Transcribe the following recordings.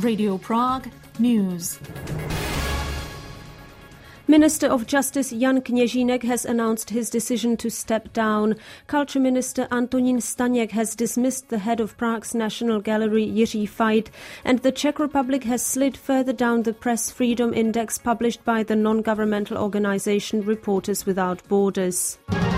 Radio Prague News. Minister of Justice Jan Kněžínek has announced his decision to step down. Culture Minister Antonín Staněk has dismissed the head of Prague's National Gallery Jiří Fajt, and the Czech Republic has slid further down the press freedom index published by the non-governmental organization Reporters Without Borders.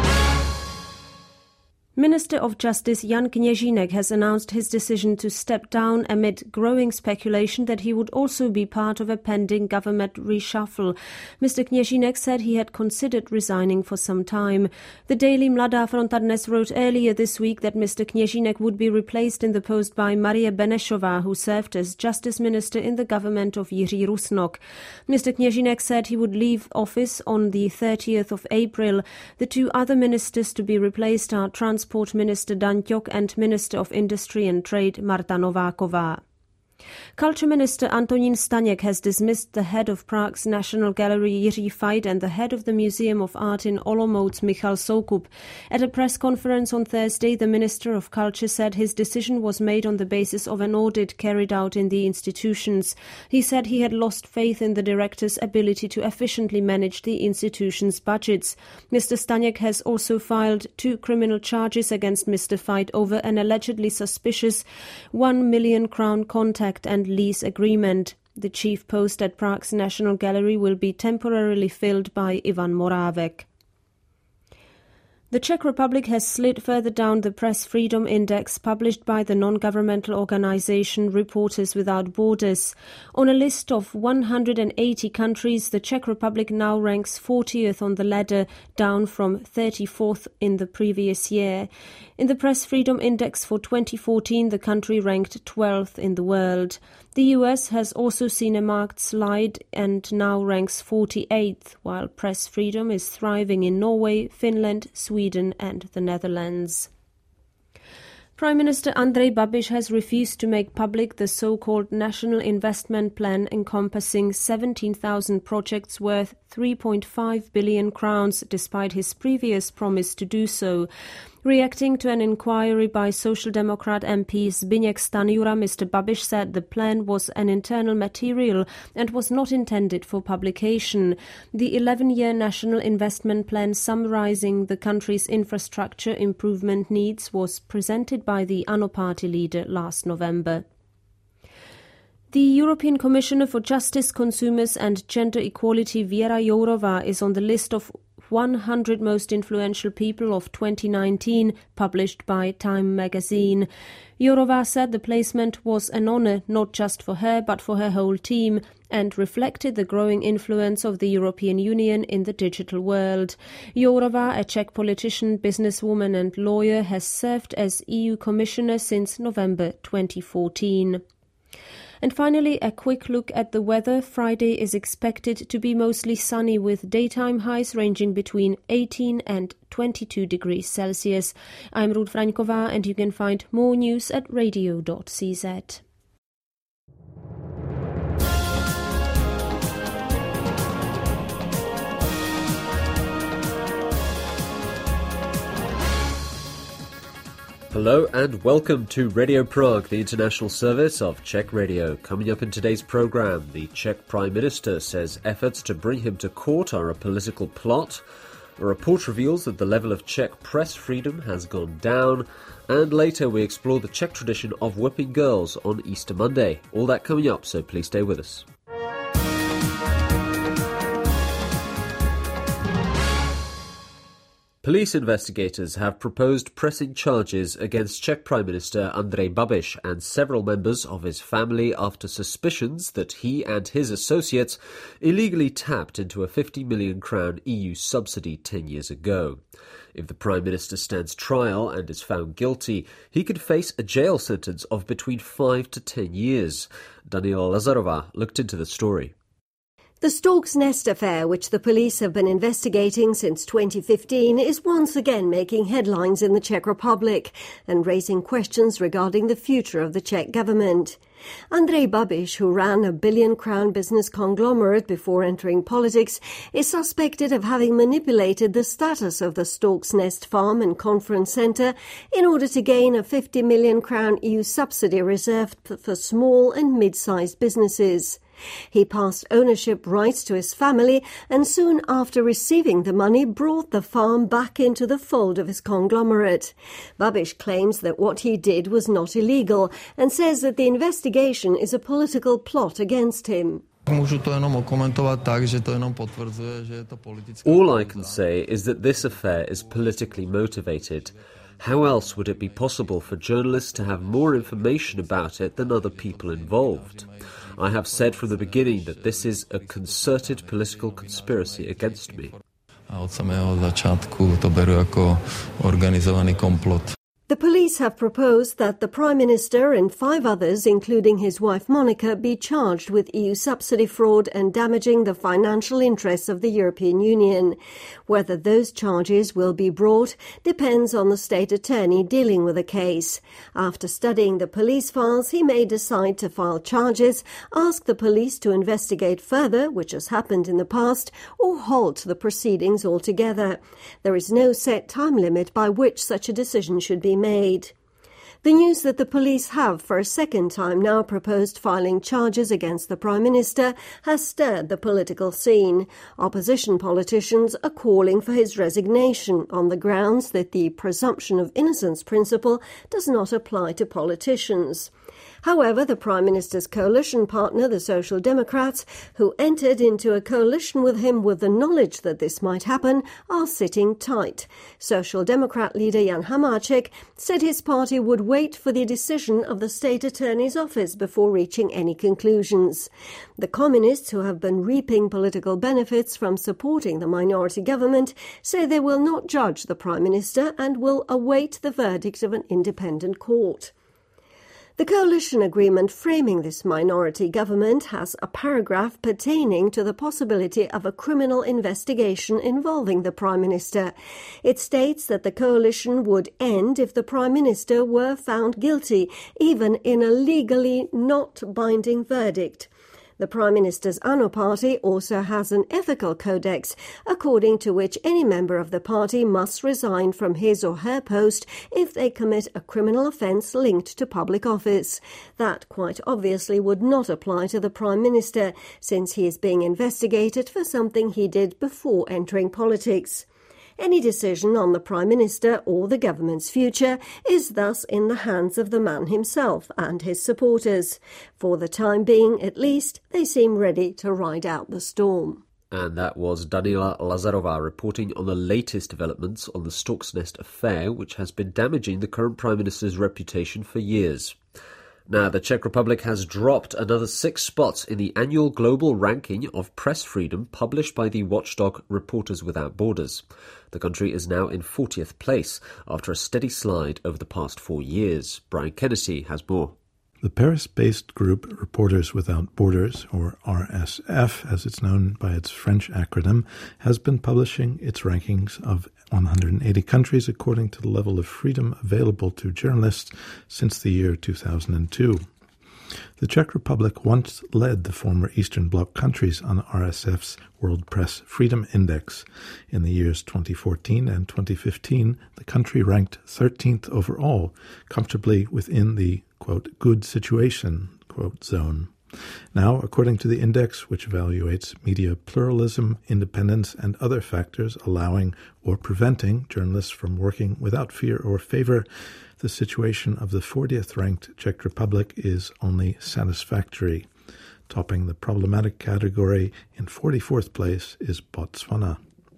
Minister of Justice Jan Kněžínek has announced his decision to step down amid growing speculation that he would also be part of a pending government reshuffle. Mr. Kněžínek said he had considered resigning for some time. The daily Mladá Fronta Dnes wrote earlier this week that Mr. Kněžínek would be replaced in the post by Marie Benešová, who served as Justice Minister in the government of Jiří Rusnok. Mr. Kněžínek said he would leave office on the 30th of April. The two other ministers to be replaced are Transport Minister Dan Ťok and Minister of Industry and Trade Marta Nováková. Culture Minister Antonín Staněk has dismissed the head of Prague's National Gallery Jiří Fajt and the head of the Museum of Art in Olomouc Michal Soukup. At a press conference on Thursday, the Minister of Culture said his decision was made on the basis of an audit carried out in the institutions. He said he had lost faith in the director's ability to efficiently manage the institution's budgets. Mr. Staněk has also filed 2 criminal charges against Mr. Fajt over an allegedly suspicious €1 million contract and lease agreement. The chief post at Prague's National Gallery will be temporarily filled by Ivan Morávek. The Czech Republic has slid further down the press freedom index published by the non-governmental organization Reporters Without Borders. On a list of 180 countries, the Czech Republic now ranks 40th on the ladder, down from 34th in the previous year. In the press freedom index for 2014, the country ranked 12th in the world. The US has also seen a marked slide and now ranks 48th, while press freedom is thriving in Norway, Finland, Sweden and the Netherlands. Prime Minister Andrej Babiš has refused to make public the so-called National Investment Plan encompassing 17,000 projects worth €3.5 billion, despite his previous promise to do so. Reacting to an inquiry by Social Democrat MP Zbyněk Stanjura, Mr. Babiš said the plan was an internal material and was not intended for publication. The 11-year National Investment Plan summarizing the country's infrastructure improvement needs was presented by the ANO party leader last November. The European Commissioner for Justice, Consumers and Gender Equality, Věra Jourová, is on the list of 100 most influential people of 2019, published by Time magazine. Jourová said the placement was an honour not just for her but for her whole team and reflected the growing influence of the European Union in the digital world. Jourová, a Czech politician, businesswoman and lawyer, has served as EU Commissioner since November 2014. And finally, a quick look at the weather. Friday is expected to be mostly sunny with daytime highs ranging between 18 and 22 degrees Celsius. I'm Ruth Vraňková and you can find more news at radio.cz. Hello and welcome to Radio Prague, the international service of Czech Radio. Coming up in today's programme, the Czech Prime Minister says efforts to bring him to court are a political plot. A report reveals that the level of Czech press freedom has gone down. And later we explore the Czech tradition of whipping girls on Easter Monday. All that coming up, so please stay with us. Police investigators have proposed pressing charges against Czech Prime Minister Andrej Babiš and several members of his family after suspicions that he and his associates illegally tapped into a €50 million EU subsidy 10 years ago. If the Prime Minister stands trial and is found guilty, he could face a jail sentence of between 5 to 10 years. Daniela Lazarová looked into the story. The Stork's Nest affair, which the police have been investigating since 2015, is once again making headlines in the Czech Republic and raising questions regarding the future of the Czech government. Andrej Babiš, who ran a billion-crown business conglomerate before entering politics, is suspected of having manipulated the status of the Stork's Nest farm and conference centre in order to gain a 50 million crown EU subsidy reserved for small and mid-sized businesses. He passed ownership rights to his family and soon after receiving the money brought the farm back into the fold of his conglomerate. Babiš claims that what he did was not illegal and says that the investigation is a political plot against him. All I can say is that this affair is politically motivated. How else would it be possible for journalists to have more information about it than other people involved? I have said from the beginning that this is a concerted political conspiracy against me. The police have proposed that the Prime Minister and 5 others, including his wife Monica, be charged with EU subsidy fraud and damaging the financial interests of the European Union. Whether those charges will be brought depends on the state attorney dealing with the case. After studying the police files, he may decide to file charges, ask the police to investigate further, which has happened in the past, or halt the proceedings altogether. There is no set time limit by which such a decision should be made. The news that the police have for a second time now proposed filing charges against the Prime Minister has stirred the political scene. Opposition politicians are calling for his resignation on the grounds that the presumption of innocence principle does not apply to politicians. However, the Prime Minister's coalition partner, the Social Democrats, who entered into a coalition with him with the knowledge that this might happen, are sitting tight. Social Democrat leader Jan Hamáček said his party would wait for the decision of the State Attorney's Office before reaching any conclusions. The Communists, who have been reaping political benefits from supporting the minority government, say they will not judge the Prime Minister and will await the verdict of an independent court. The coalition agreement framing this minority government has a paragraph pertaining to the possibility of a criminal investigation involving the Prime Minister. It states that the coalition would end if the Prime Minister were found guilty, even in a legally not binding verdict. The Prime Minister's ANO party also has an ethical codex, according to which any member of the party must resign from his or her post if they commit a criminal offence linked to public office. That quite obviously would not apply to the Prime Minister, since he is being investigated for something he did before entering politics. Any decision on the Prime Minister or the government's future is thus in the hands of the man himself and his supporters. For the time being, at least, they seem ready to ride out the storm. And that was Daniela Lazarová reporting on the latest developments on the Stork's Nest affair, which has been damaging the current Prime Minister's reputation for years. Now, the Czech Republic has dropped another 6 spots in the annual global ranking of press freedom published by the watchdog Reporters Without Borders. The country is now in 40th place after a steady slide over the past 4 years. Brian Kennedy has more. The Paris-based group Reporters Without Borders, or RSF, as it's known by its French acronym, has been publishing its rankings of 180 countries according to the level of freedom available to journalists since the year 2002. The Czech Republic once led the former Eastern Bloc countries on RSF's World Press Freedom Index. In the years 2014 and 2015, the country ranked 13th overall, comfortably within the, quote, good situation, quote, zone. Now, according to the index, which evaluates media pluralism, independence, and other factors allowing or preventing journalists from working without fear or favor, the situation of the 40th ranked Czech Republic is only satisfactory. Topping the problematic category in 44th place is Botswana.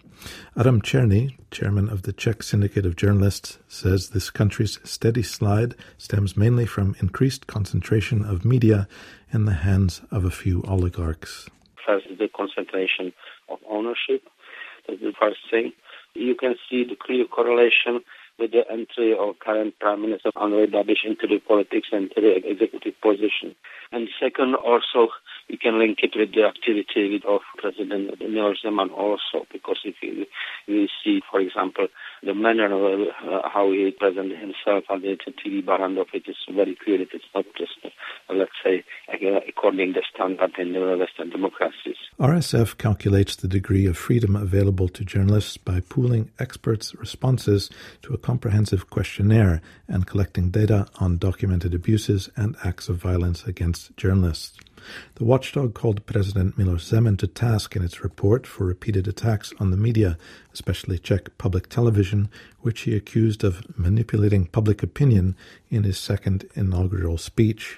Adam Czerny, chairman of the Czech Syndicate of Journalists, says this country's steady slide stems mainly from increased concentration of media in the hands of a few oligarchs. First is the concentration of ownership. That's the first thing. You can see the clear correlation with the entry of current Prime Minister Andrej Babiš into the politics and to the executive position. And second, also, we can link it with the activity of President Miloš Zeman also, because if you see, for example, the manner of how he presented himself at the TV Barrandov, it is very clear that it's not just, let's say, according to the standard in the Western democracies. RSF calculates the degree of freedom available to journalists by pooling experts' responses to a comprehensive questionnaire and collecting data on documented abuses and acts of violence against journalists. The watchdog called President Miloš Zeman to task in its report for repeated attacks on the media, especially Czech public television, which he accused of manipulating public opinion in his second inaugural speech.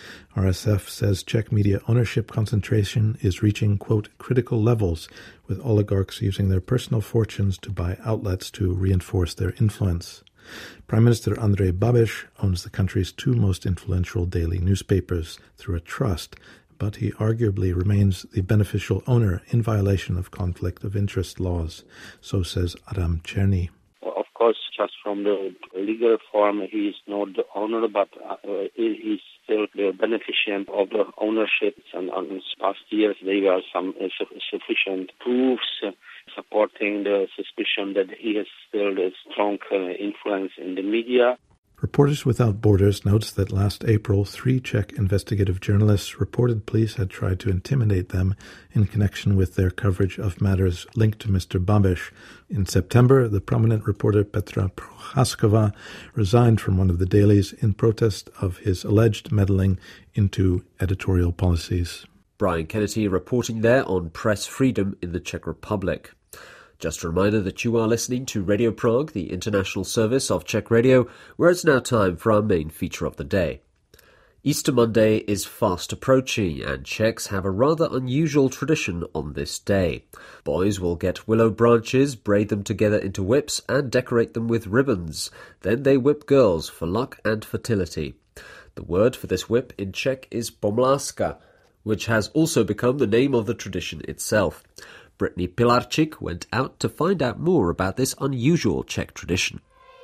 RSF says Czech media ownership concentration is reaching, quote, critical levels, with oligarchs using their personal fortunes to buy outlets to reinforce their influence. Prime Minister Andrej Babiš owns the country's two most influential daily newspapers through a trust, but he arguably remains the beneficial owner in violation of conflict of interest laws, so says Adam Černý. Of course, just from the legal form, he is not the owner, but he is still the beneficiary of the ownership. And in past years, there were some sufficient proofs supporting the suspicion that he has still a strong influence in the media. Reporters Without Borders notes that last April, 3 Czech investigative journalists reported police had tried to intimidate them in connection with their coverage of matters linked to Mr. Babiš. In September, the prominent reporter Petra Procházková resigned from one of the dailies in protest of his alleged meddling into editorial policies. Brian Kennedy reporting there on press freedom in the Czech Republic. Just a reminder that you are listening to Radio Prague, the international service of Czech Radio, where it's now time for our main feature of the day. Easter Monday is fast approaching, and Czechs have a rather unusual tradition on this day. Boys will get willow branches, braid them together into whips, and decorate them with ribbons. Then they whip girls for luck and fertility. The word for this whip in Czech is pomláska, which has also become the name of the tradition itself. Brittany Pilarczyk went out to find out more about this unusual Czech tradition.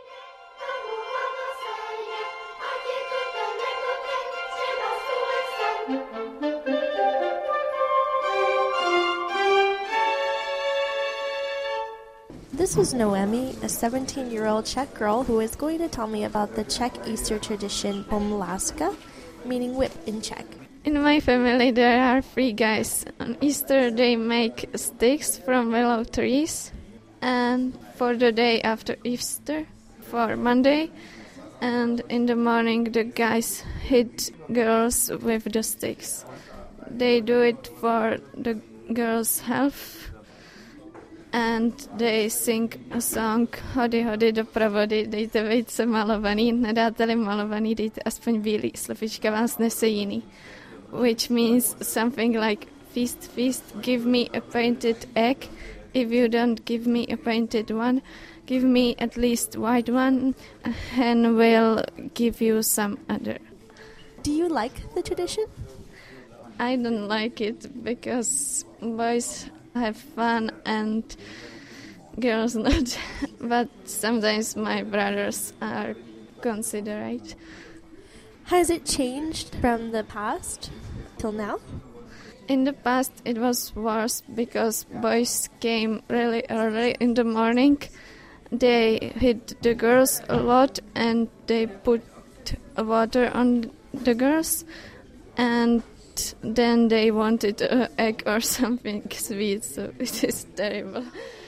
This is Noemi, a 17-year-old Czech girl who is going to tell me about the Czech Easter tradition pomláska, meaning whip in Czech. In my family there are 3 guys. On Easter they make sticks from willow trees, and for the day after Easter, for Monday, and in the morning the guys hit girls with the sticks. They do it for the girls' health, and they sing a song Hody, hody do pravody, dejte vejce malovaný, nedáte-li malovaný, dejte aspoň bílý, slepička vás nese jiný. Which means something like, feast, feast, give me a painted egg. If you don't give me a painted one, give me at least white one, and we'll give you some other. Do you like the tradition? I don't like it because boys have fun and girls not. But sometimes my brothers are considerate. Has it changed from the past till now? In the past it was worse because boys came really early in the morning. They hit the girls a lot and they put water on the girls, and then they wanted an egg or something sweet, so it is terrible.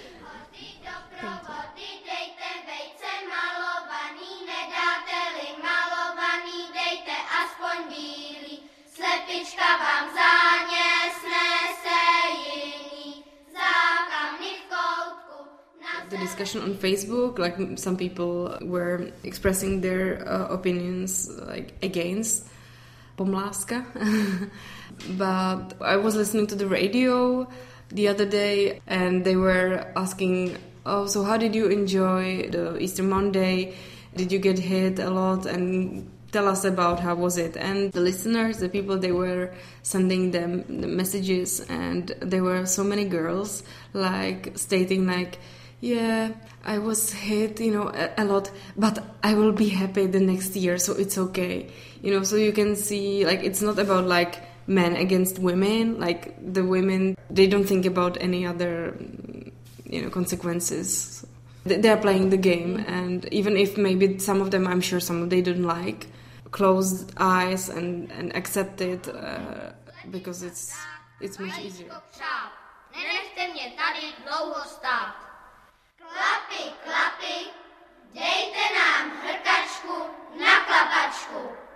The discussion on Facebook, like some people were expressing their opinions like against pomláska. But I was listening to the radio the other day and they were asking, oh, so how did you enjoy the Easter Monday? Did you get hit a lot? And tell us about how was it. And the listeners, the people, they were sending them the messages, and there were so many girls like stating like, yeah, I was hit, a lot, but I will be happy the next year, so it's okay. So you can see, like, it's not about like men against women. Like the women, they don't think about any other, consequences. They're playing the game, and even if maybe some of them, I'm sure some of they don't like, closed eyes and accept it because it's much easier. Nenechte mě tady dlouho stát. Klapi, klapi, dejte nám hrkačku na klapačku.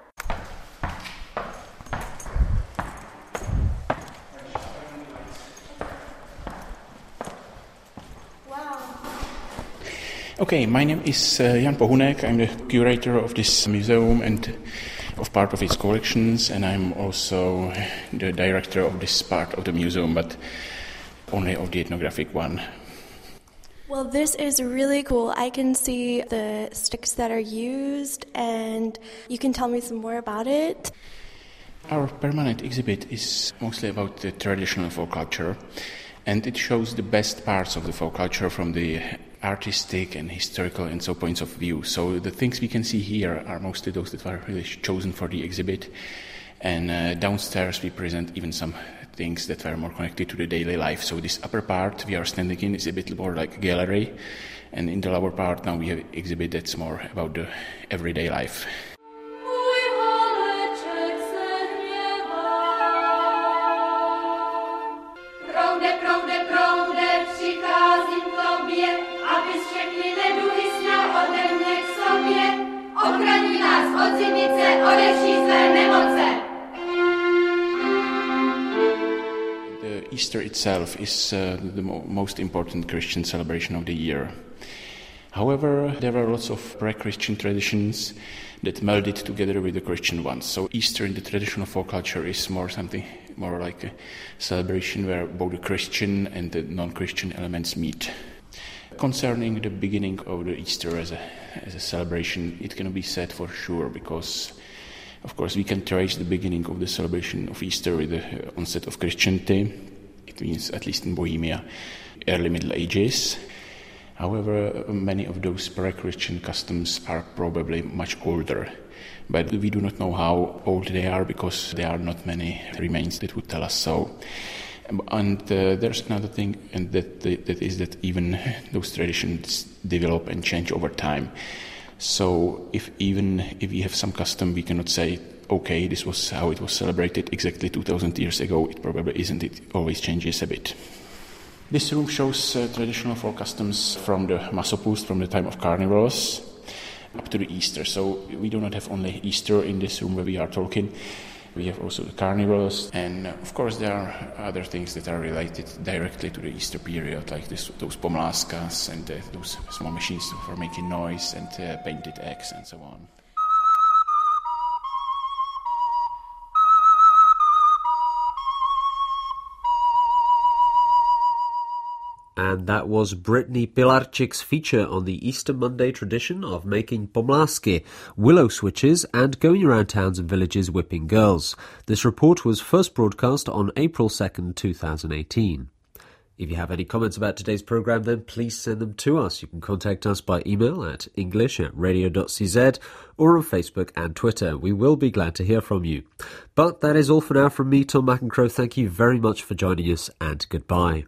Okay, my name is Jan Pohunek. I'm the curator of this museum and of part of its collections, and I'm also the director of this part of the museum, but only of the ethnographic one. Well, this is really cool. I can see the sticks that are used, and you can tell me some more about it. Our permanent exhibit is mostly about the traditional folk culture, and it shows the best parts of the folk culture from the artistic and historical and so points of view. So the things we can see here are mostly those that were really chosen for the exhibit. And downstairs we present even some things that were more connected to the daily life. So this upper part we are standing in is a bit more like a gallery. And in the lower part now we have an exhibit that's more about the everyday life. Easter itself is the most important Christian celebration of the year. However, there are lots of pre-Christian traditions that melded together with the Christian ones. So Easter in the traditional folk culture is more like a celebration where both the Christian and the non-Christian elements meet. Concerning the beginning of the Easter as a celebration, it cannot be said for sure because, of course, we can trace the beginning of the celebration of Easter with the onset of Christianity. It means, at least in Bohemia, early Middle Ages. However, many of those pre-Christian customs are probably much older. But we do not know how old they are because there are not many remains that would tell us so. And there's another thing, and that is that even those traditions develop and change over time. So even if we have some custom, we cannot say, okay, this was how it was celebrated exactly 2,000 years ago. It probably isn't. It always changes a bit. This room shows traditional folk customs from the Masopust, from the time of carnivals, up to the Easter. So we do not have only Easter in this room where we are talking. We have also the carnivals, and of course there are other things that are related directly to the Easter period, like those pomláskas and those small machines for making noise and painted eggs and so on. And that was Brittany Pilarchik's feature on the Easter Monday tradition of making pomlásky, willow switches, and going around towns and villages whipping girls. This report was first broadcast on April 2nd, 2018. If you have any comments about today's programme, then please send them to us. You can contact us by email at english@radio.cz or on Facebook and Twitter. We will be glad to hear from you. But that is all for now from me, Tom McEncrow. Thank you very much for joining us, and goodbye.